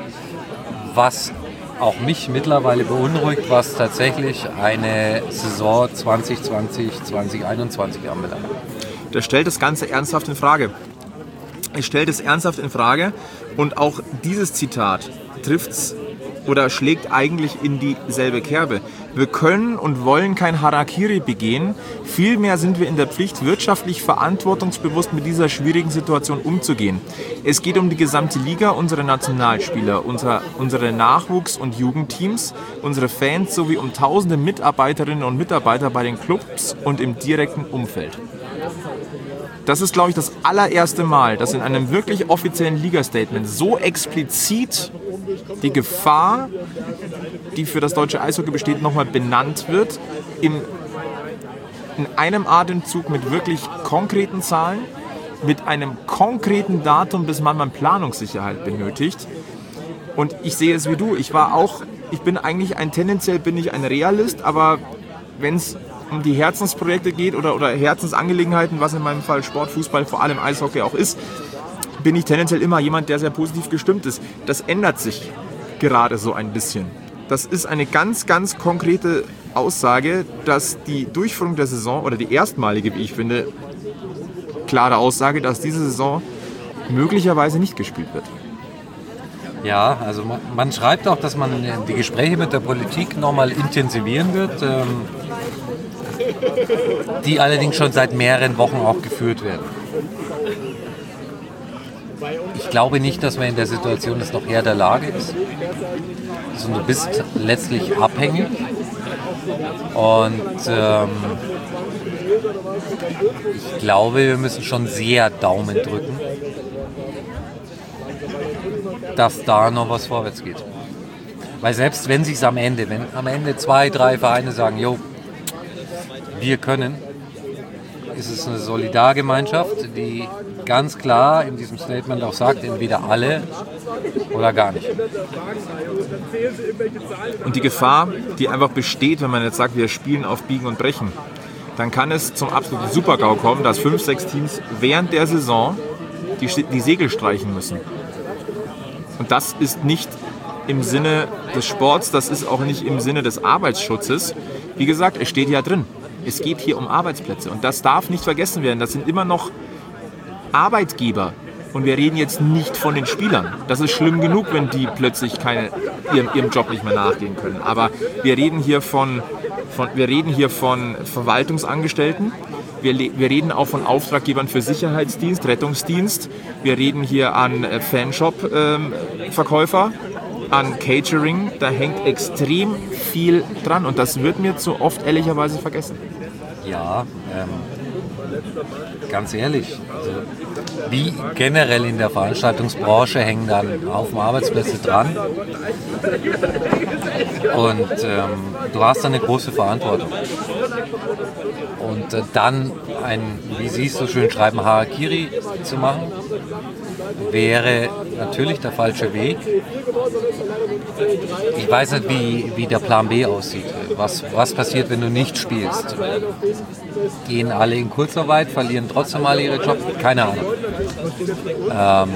was auch mich mittlerweile beunruhigt, was tatsächlich eine Saison zwanzig zwanzig, zwanzig einundzwanzig anbelangt. Das stellt das Ganze ernsthaft in Frage. Es stellt es ernsthaft in Frage und auch dieses Zitat trifft's oder schlägt eigentlich in dieselbe Kerbe. Wir können und wollen kein Harakiri begehen, vielmehr sind wir in der Pflicht, wirtschaftlich verantwortungsbewusst mit dieser schwierigen Situation umzugehen. Es geht um die gesamte Liga, unsere Nationalspieler, unser, unsere Nachwuchs- und Jugendteams, unsere Fans sowie um tausende Mitarbeiterinnen und Mitarbeiter bei den Clubs und im direkten Umfeld. Das ist, glaube ich, das allererste Mal, dass in einem wirklich offiziellen Liga-Statement so explizit die Gefahr, die für das deutsche Eishockey besteht, nochmal benannt wird, in, in einem Atemzug mit wirklich konkreten Zahlen, mit einem konkreten Datum, bis man mal Planungssicherheit benötigt. Und ich sehe es wie du. Ich war auch, ich bin eigentlich ein, tendenziell bin ich ein Realist, aber wenn es um die Herzensprojekte geht oder, oder Herzensangelegenheiten, was in meinem Fall Sport, Fußball, vor allem Eishockey auch ist, bin ich tendenziell immer jemand, der sehr positiv gestimmt ist. Das ändert sich gerade so ein bisschen. Das ist eine ganz, ganz konkrete Aussage, dass die Durchführung der Saison, oder die erstmalige, wie ich finde, klare Aussage, dass diese Saison möglicherweise nicht gespielt wird. Ja, also man, man schreibt auch, dass man die Gespräche mit der Politik nochmal intensivieren wird, ähm, die allerdings schon seit mehreren Wochen auch geführt werden. Ich glaube nicht, dass man in der Situation jetzt noch Herr der Lage ist. Also du bist letztlich abhängig und ähm, ich glaube, wir müssen schon sehr Daumen drücken, dass da noch was vorwärts geht. Weil selbst wenn sich am Ende, wenn am Ende zwei, drei Vereine sagen, jo, wir können, ist es eine Solidargemeinschaft, die ganz klar in diesem Statement auch sagt, entweder alle oder gar nicht. Und die Gefahr, die einfach besteht, wenn man jetzt sagt, wir spielen auf Biegen und Brechen, dann kann es zum absoluten Super-GAU kommen, dass fünf, sechs Teams während der Saison die, die Segel streichen müssen. Und das ist nicht im Sinne des Sports, das ist auch nicht im Sinne des Arbeitsschutzes. Wie gesagt, es steht ja drin. Es geht hier um Arbeitsplätze und das darf nicht vergessen werden. Das sind immer noch Arbeitgeber und wir reden jetzt nicht von den Spielern. Das ist schlimm genug, wenn die plötzlich keine, ihrem, ihrem Job nicht mehr nachgehen können. Aber wir reden hier von, von, wir reden hier von Verwaltungsangestellten. Wir, wir reden auch von Auftraggebern für Sicherheitsdienst, Rettungsdienst. Wir reden hier an Fanshop-Verkäufer, ähm, an Catering. Da hängt extrem viel dran und das wird mir zu oft ehrlicherweise vergessen. Ja, ähm, ganz ehrlich, also wie generell in der Veranstaltungsbranche hängen dann Haufen Arbeitsplätze dran und ähm, du hast dann eine große Verantwortung. Und äh, dann ein, wie Sie es so schön schreiben, Harakiri zu machen, wäre natürlich der falsche Weg. Ich weiß nicht, wie, wie der Plan B aussieht. Was, was passiert, wenn du nicht spielst? Gehen alle in Kurzarbeit, verlieren trotzdem alle ihre Jobs? Keine Ahnung. Ähm,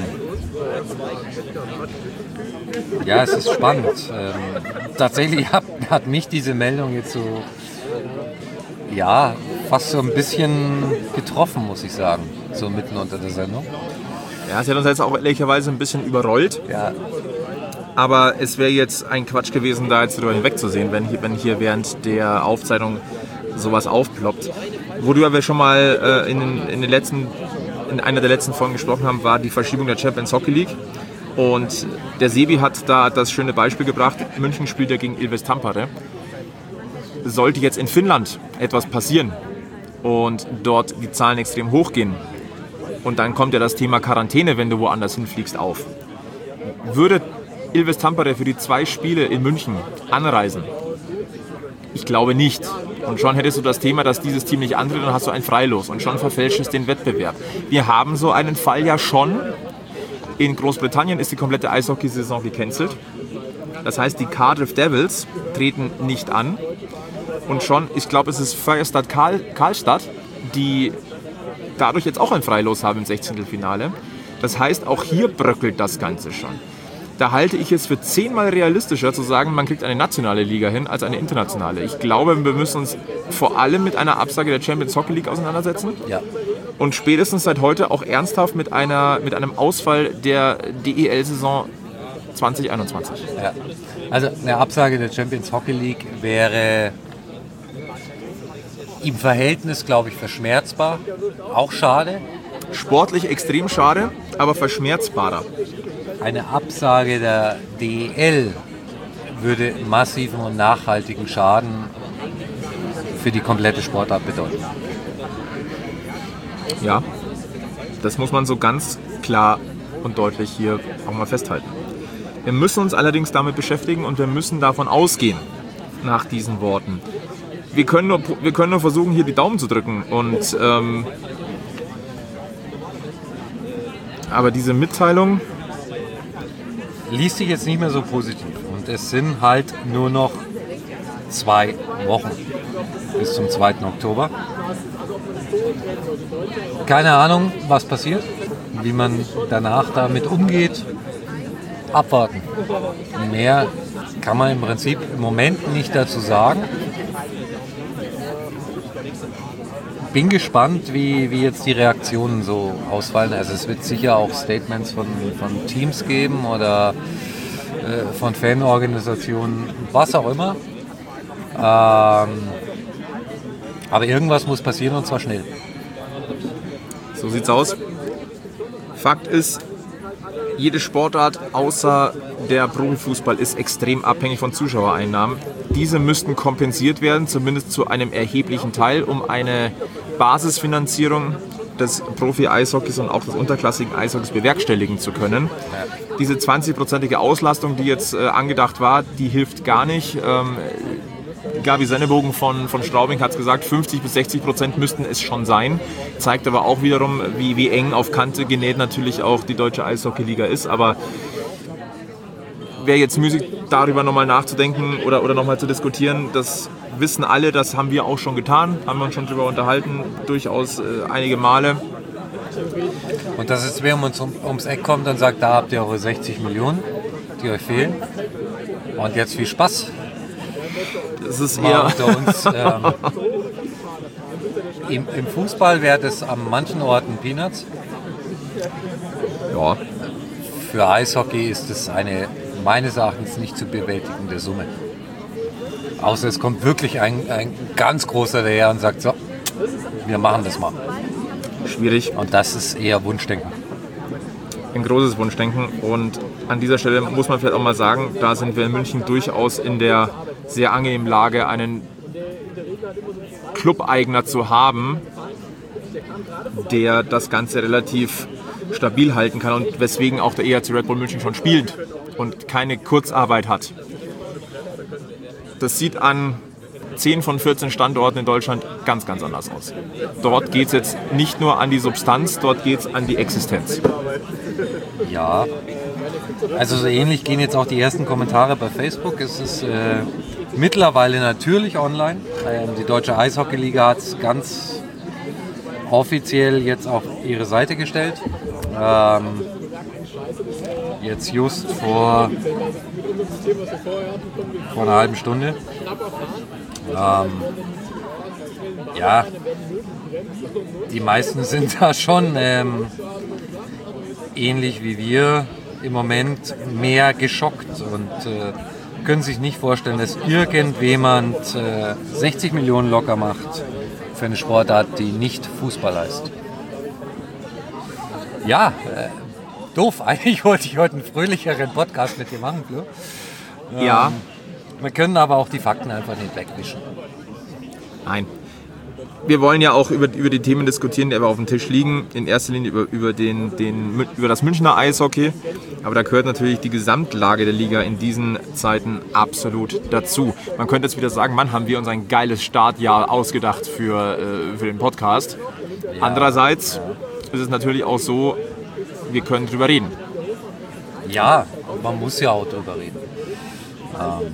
ja, es ist spannend. Ähm, tatsächlich hat, hat mich diese Meldung jetzt so, ja, fast so ein bisschen getroffen, muss ich sagen, so mitten unter der Sendung. Ja, es hat uns jetzt auch ehrlicherweise ein bisschen überrollt. Ja. Aber es wäre jetzt ein Quatsch gewesen, da jetzt drüber hinwegzusehen, wenn hier, wenn hier während der Aufzeichnung sowas aufploppt. Worüber wir schon mal äh, in, den, in, den letzten, in einer der letzten Folgen gesprochen haben, war die Verschiebung der Champions Hockey League. Und der Sebi hat da das schöne Beispiel gebracht, München spielt ja gegen Ilves Tampere. Sollte jetzt in Finnland etwas passieren und dort die Zahlen extrem hochgehen, und dann kommt ja das Thema Quarantäne, wenn du woanders hinfliegst, auf. Würde Ilves Tampere für die zwei Spiele in München anreisen? Ich glaube nicht. Und schon hättest du das Thema, dass dieses Team nicht antritt, und hast du ein Freilos und schon verfälscht es den Wettbewerb. Wir haben so einen Fall ja schon. In Großbritannien ist die komplette Eishockeysaison gecancelt. Das heißt, die Cardiff Devils treten nicht an. Und schon, ich glaube, es ist Färjestad Karl, Karlstad, die dadurch jetzt auch ein Freilos haben im Sechzehntelfinale. Das heißt, auch hier bröckelt das Ganze schon. Da halte ich es für zehnmal realistischer zu sagen, man kriegt eine nationale Liga hin als eine internationale. Ich glaube, wir müssen uns vor allem mit einer Absage der Champions Hockey League auseinandersetzen. Ja. Und spätestens seit heute auch ernsthaft mit, einer, mit einem Ausfall der D E L-Saison zwanzig einundzwanzig. Ja. Also eine Absage der Champions Hockey League wäre im Verhältnis, glaube ich, verschmerzbar. Auch schade. Sportlich extrem schade, aber verschmerzbarer. Eine Absage der D E L würde massiven und nachhaltigen Schaden für die komplette Sportart bedeuten. Ja, das muss man so ganz klar und deutlich hier auch mal festhalten. Wir müssen uns allerdings damit beschäftigen und wir müssen davon ausgehen, nach diesen Worten. Wir können nur, wir können nur versuchen, hier die Daumen zu drücken. Und, ähm, aber diese Mitteilung liest sich jetzt nicht mehr so positiv. Und es sind halt nur noch zwei Wochen bis zum zweiten Oktober. Keine Ahnung, was passiert, wie man danach damit umgeht. Abwarten. Mehr kann man im Prinzip im Moment nicht dazu sagen. Bin gespannt, wie, wie jetzt die Reaktionen so ausfallen. Also es wird sicher auch Statements von, von Teams geben oder äh, von Fanorganisationen, was auch immer. Ähm, aber irgendwas muss passieren und zwar schnell. So sieht's aus. Fakt ist, jede Sportart außer der Profifußball ist extrem abhängig von Zuschauereinnahmen. Diese müssten kompensiert werden, zumindest zu einem erheblichen Teil, um eine Basisfinanzierung des Profi-Eishockeys und auch des unterklassigen Eishockeys bewerkstelligen zu können. Diese zwanzig-prozentige Auslastung, die jetzt äh, angedacht war, die hilft gar nicht. Ähm, Gabi Sennebogen von, von Straubing hat es gesagt, fünfzig bis sechzig Prozent müssten es schon sein. Zeigt aber auch wiederum, wie, wie eng auf Kante genäht natürlich auch die deutsche Eishockey-Liga ist. Aber wäre jetzt müßig, darüber nochmal nachzudenken oder, oder nochmal zu diskutieren, das wissen alle, das haben wir auch schon getan, haben wir uns schon darüber unterhalten, durchaus äh, einige Male. Und dass jetzt wer um uns um, ums Eck kommt und sagt, da habt ihr eure sechzig Millionen, die euch fehlen. Und jetzt viel Spaß. Das ist eher unter uns. Ähm, im, Im Fußball wäre das an manchen Orten Peanuts. Ja. Für Eishockey ist es eine meines Erachtens nicht zu bewältigende Summe. Außer es kommt wirklich ein, ein ganz großer daher und sagt, so, wir machen das mal. Schwierig. Und das ist eher Wunschdenken. Ein großes Wunschdenken. Und an dieser Stelle muss man vielleicht auch mal sagen, da sind wir in München durchaus in der sehr angenehmen Lage, einen Club-Eigner zu haben, der das Ganze relativ stabil halten kann und weswegen auch der E H C Red Bull München schon spielt und keine Kurzarbeit hat. Das sieht an zehn von vierzehn Standorten in Deutschland ganz, ganz anders aus. Dort geht es jetzt nicht nur an die Substanz, dort geht es an die Existenz. Ja, also so ähnlich gehen jetzt auch die ersten Kommentare bei Facebook. Es ist äh, mittlerweile natürlich online. Ähm, die Deutsche Eishockeyliga hat es ganz offiziell jetzt auf ihre Seite gestellt. Ähm, jetzt just vor, vor einer halben Stunde. Ähm, ja, die meisten sind da schon ähm, ähnlich wie wir im Moment mehr geschockt und äh, können sich nicht vorstellen, dass irgendjemand äh, sechzig Millionen locker macht für eine Sportart, die nicht Fußball heißt. Ja, äh, doof. Eigentlich wollte ich heute einen fröhlicheren Podcast mit dir machen, Flo. Ähm, Ja. Wir können aber auch die Fakten einfach nicht wegwischen. Nein. Wir wollen ja auch über, über die Themen diskutieren, die aber auf dem Tisch liegen. In erster Linie über, über, den, den, über das Münchner Eishockey. Aber da gehört natürlich die Gesamtlage der Liga in diesen Zeiten absolut dazu. Man könnte jetzt wieder sagen, Mann, haben wir uns ein geiles Startjahr ausgedacht für, äh, für den Podcast. Ja. Andererseits ist es natürlich auch so, wir können drüber reden. Ja, man muss ja auch drüber reden. Ähm,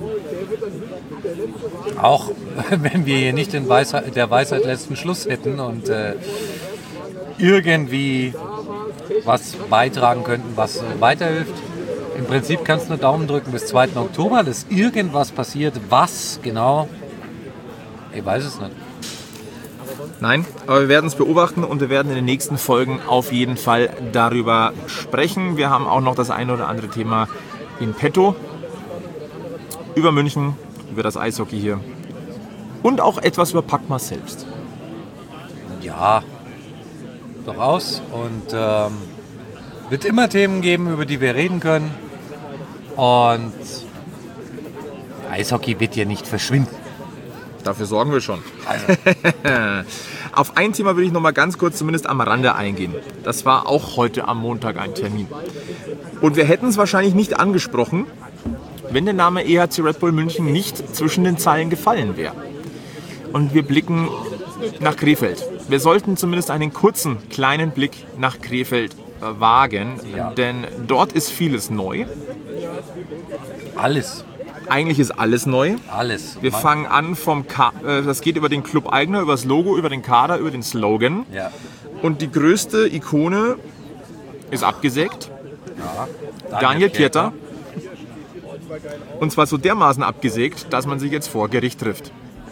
auch wenn wir hier nicht den Weisheit, der Weisheit letzten Schluss hätten und äh, irgendwie was beitragen könnten, was äh, weiterhilft. Im Prinzip kannst du nur Daumen drücken bis zweiten Oktober, dass irgendwas passiert. Was genau? Ich weiß es nicht. Nein, aber wir werden es beobachten und wir werden in den nächsten Folgen auf jeden Fall darüber sprechen. Wir haben auch noch das eine oder andere Thema in petto. Über München, über das Eishockey hier und auch etwas über Packma selbst. Ja, durchaus. Und ähm, wird immer Themen geben, über die wir reden können. Und Eishockey wird hier nicht verschwinden. Dafür sorgen wir schon. Also. Auf ein Thema will ich noch mal ganz kurz zumindest am Rande eingehen. Das war auch heute am Montag ein Termin. Und wir hätten es wahrscheinlich nicht angesprochen, wenn der Name E H C Red Bull München nicht zwischen den Zeilen gefallen wäre. Und wir blicken nach Krefeld. Wir sollten zumindest einen kurzen, kleinen Blick nach Krefeld äh, wagen, Ja. denn dort ist vieles neu. Alles. Eigentlich ist alles neu. Alles. Wir Man- fangen an vom, Ka- äh, das geht über den Club-Eigner, über das Logo, über den Kader, über den Slogan. Ja. Und die größte Ikone ist abgesägt. ja. Daniel Pieter. Und zwar so dermaßen abgesägt, dass man sich jetzt vor Gericht trifft.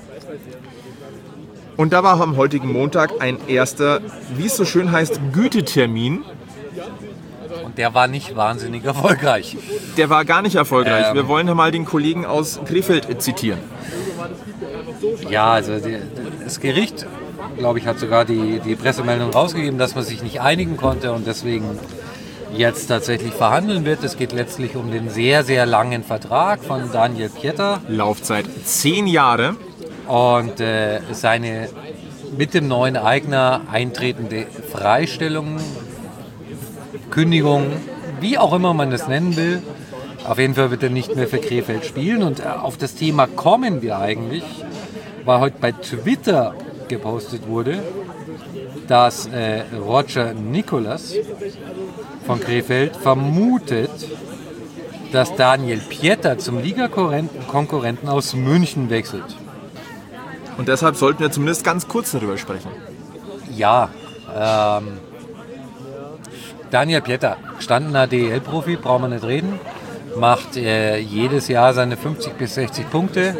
Und da war am heutigen Montag ein erster, wie es so schön heißt, Gütetermin. Und der war nicht wahnsinnig erfolgreich. Der war gar nicht erfolgreich. Ähm. Wir wollen ja mal den Kollegen aus Krefeld zitieren. Ja, also die, das Gericht, glaube ich, hat sogar die, die Pressemeldung rausgegeben, dass man sich nicht einigen konnte und deswegen jetzt tatsächlich verhandeln wird. Es geht letztlich um den sehr, sehr langen Vertrag von Daniel Pieter Laufzeit zehn Jahre. und äh, seine mit dem neuen Eigner eintretende Freistellung, Kündigung, wie auch immer man das nennen will. Auf jeden Fall wird er nicht mehr für Krefeld spielen und äh, auf das Thema kommen wir eigentlich, weil heute bei Twitter gepostet wurde, dass äh, Roger Nicolas von Krefeld vermutet, dass Daniel Pieter zum Ligakonkurrenten aus München wechselt. Und deshalb sollten wir zumindest ganz kurz darüber sprechen. Ja, ähm, Daniel Pieter, gestandener D E L-Profi, brauchen wir nicht reden, macht äh, jedes Jahr seine fünfzig bis sechzig Punkte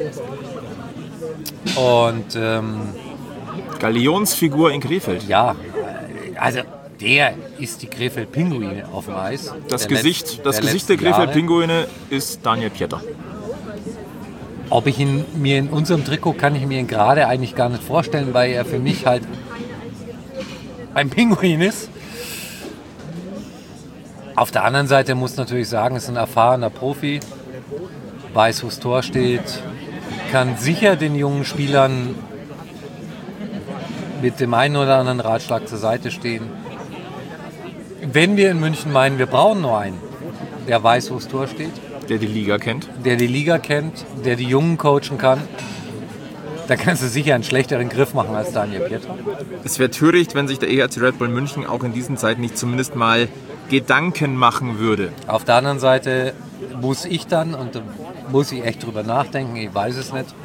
und ähm, Galionsfigur in Krefeld. ja, also der ist die Krefeld-Pinguine auf dem Eis. Das der Gesicht, letzt- das der Gesicht der letzten Jahre. Krefeld-Pinguine ist Daniel Pieter. Ob ich ihn mir in unserem Trikot kann ich mir ihn gerade eigentlich gar nicht vorstellen, weil er für mich halt ein Pinguin ist. Auf der anderen Seite muss natürlich sagen, ist ein erfahrener Profi, weiß, wo's Tor steht, kann sicher den jungen Spielern mit dem einen oder anderen Ratschlag zur Seite stehen. Wenn wir in München meinen, wir brauchen nur einen, der weiß, wo's Tor steht, Der die Liga kennt. der die Liga kennt, der die Jungen coachen kann, da kannst du sicher einen schlechteren Griff machen als Daniel Pieter. Es wäre töricht, wenn sich der E H C Red Bull München auch in diesen Zeiten nicht zumindest mal Gedanken machen würde. Auf der anderen Seite muss ich dann, und da muss ich echt drüber nachdenken, ich weiß es nicht,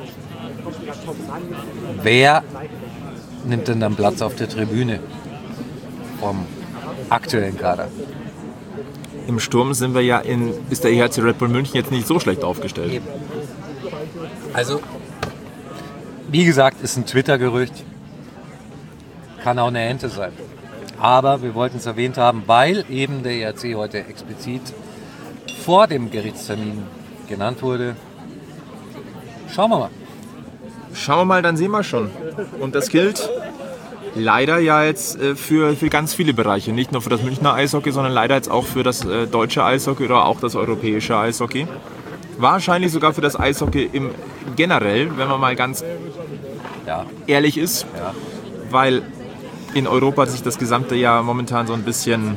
wer nimmt denn dann Platz auf der Tribüne vom aktuellen Kader? Im Sturm sind wir ja in, ist der E H C Red Bull München jetzt nicht so schlecht aufgestellt. Also, wie gesagt, ist ein Twitter-Gerücht. Kann auch eine Ente sein. Aber wir wollten es erwähnt haben, weil eben der E H C heute explizit vor dem Gerichtstermin genannt wurde. Schauen wir mal. Schauen wir mal, dann sehen wir schon. Und das gilt leider ja jetzt äh, für, für ganz viele Bereiche. Nicht nur für das Münchner Eishockey, sondern leider jetzt auch für das äh, deutsche Eishockey oder auch das europäische Eishockey. Wahrscheinlich sogar für das Eishockey im generell, wenn man mal ganz ja. ehrlich ist. Ja. Weil in Europa sich das gesamte Jahr momentan so ein bisschen...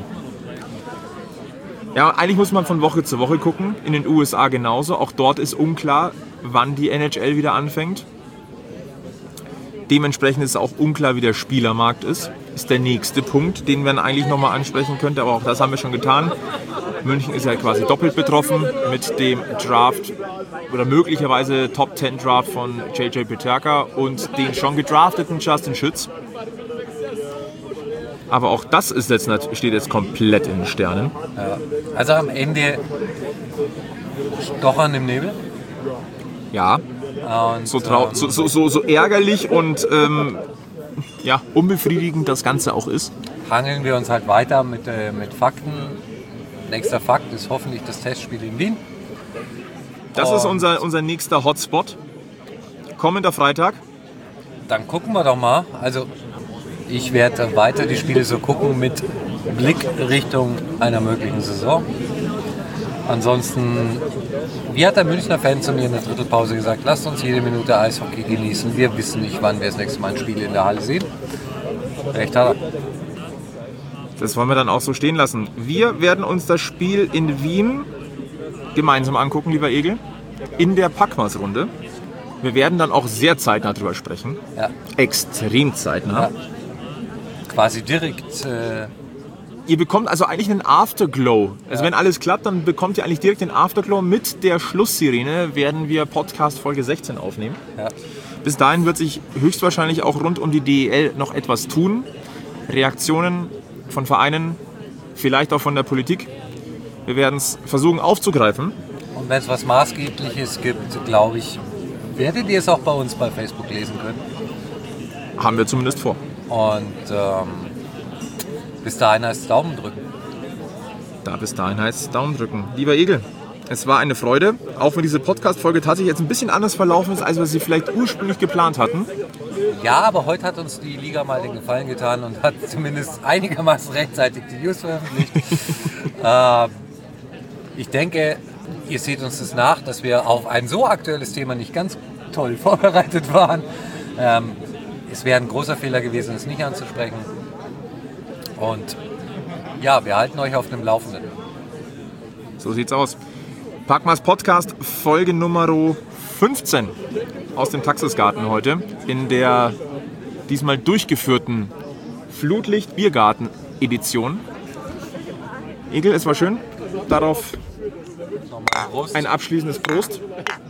Ja, eigentlich muss man von Woche zu Woche gucken. In den U S A genauso. Auch dort ist unklar, wann die N H L wieder anfängt. Dementsprechend ist auch unklar, wie der Spielermarkt ist. Ist der nächste Punkt, den man eigentlich nochmal ansprechen könnte. Aber auch das haben wir schon getan. München ist ja quasi doppelt betroffen mit dem Draft oder möglicherweise Top zehn Draft von J J Peterka und den schon gedrafteten Justin Schütz. Aber auch das ist jetzt, steht jetzt komplett in den Sternen. Ja. Also am Ende stochern im Nebel. Ja, und, so, trau- ähm, so, so, so, so ärgerlich und ähm, ja, unbefriedigend das Ganze auch ist. Hangeln wir uns halt weiter mit, äh, mit Fakten. Nächster Fakt ist hoffentlich das Testspiel in Wien. Das und ist unser, unser nächster Hotspot. Kommender Freitag. Dann gucken wir doch mal. Also ich werde weiter die Spiele so gucken mit Blick Richtung einer möglichen Saison. Ansonsten, wie hat der Münchner Fan zu mir in der Drittelpause gesagt, lasst uns jede Minute Eishockey genießen. Wir wissen nicht, wann wir das nächste Mal ein Spiel in der Halle sehen. Recht hat er. Das wollen wir dann auch so stehen lassen. Wir werden uns das Spiel in Wien gemeinsam angucken, lieber Egel, in der Packmas-Runde. Wir werden dann auch sehr zeitnah drüber sprechen. Ja. Extrem zeitnah. Ja. Quasi direkt. Äh Ihr bekommt also eigentlich einen Afterglow. Also ja. wenn alles klappt, dann bekommt ihr eigentlich direkt den Afterglow. Mit der Schlusssirene werden wir Podcast Folge sechzehn aufnehmen. Ja. Bis dahin wird sich höchstwahrscheinlich auch rund um die D E L noch etwas tun. Reaktionen von Vereinen, vielleicht auch von der Politik. Wir werden es versuchen aufzugreifen. Und wenn es was Maßgebliches gibt, glaube ich, werdet ihr es auch bei uns bei Facebook lesen können. Haben wir zumindest vor. Und ähm, bis dahin heißt es Daumen drücken. Da bis dahin heißt es Daumen drücken. Lieber Egel, es war eine Freude, auch wenn diese Podcast-Folge tatsächlich jetzt ein bisschen anders verlaufen ist, als wir sie vielleicht ursprünglich geplant hatten. Ja, aber heute hat uns die Liga mal den Gefallen getan und hat zumindest einigermaßen rechtzeitig die News veröffentlicht. äh, ich denke, ihr seht uns das nach, dass wir auf ein so aktuelles Thema nicht ganz toll vorbereitet waren. Ähm, es wäre ein großer Fehler gewesen, es nicht anzusprechen. Und ja, wir halten euch auf dem Laufenden. So sieht's aus. Packmas Podcast, Folge Nummer fünfzehn aus dem Taxisgarten heute. In der diesmal durchgeführten Flutlicht-Biergarten-Edition. Egel, es war schön. Darauf Prost. ein abschließendes Prost.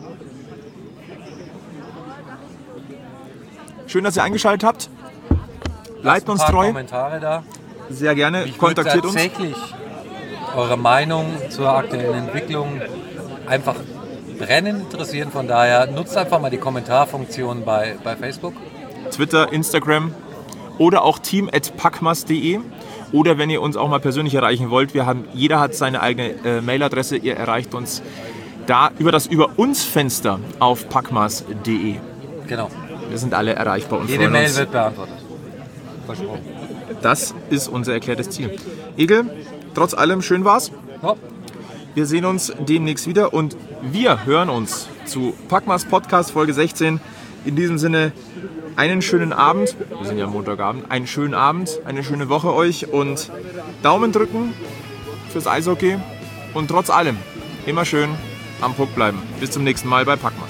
Schön, dass ihr eingeschaltet habt. Bleibt uns ein paar treu. Kommentare da. Sehr gerne. Mich Kontaktiert würde uns. tatsächlich eure Meinung zur aktuellen Entwicklung einfach brennend interessieren. Von daher nutzt einfach mal die Kommentarfunktion bei, bei Facebook. Twitter, Instagram oder auch team at packmas punkt de. Oder wenn ihr uns auch mal persönlich erreichen wollt, wir haben, jeder hat seine eigene äh, Mailadresse. Ihr erreicht uns da über das Über uns Fenster auf packmas punkt de. Genau. Wir sind alle erreichbar und Jede freuen Mail uns. wird beantwortet. Versprochen. Das ist unser erklärtes Ziel. Egel, trotz allem schön war's. Ja. Wir sehen uns demnächst wieder und wir hören uns zu Packmas Podcast Folge sechzehn. In diesem Sinne einen schönen Abend. Wir sind ja Montagabend. Einen schönen Abend, eine schöne Woche euch und Daumen drücken fürs Eishockey und trotz allem immer schön am Puck bleiben. Bis zum nächsten Mal bei Packmas.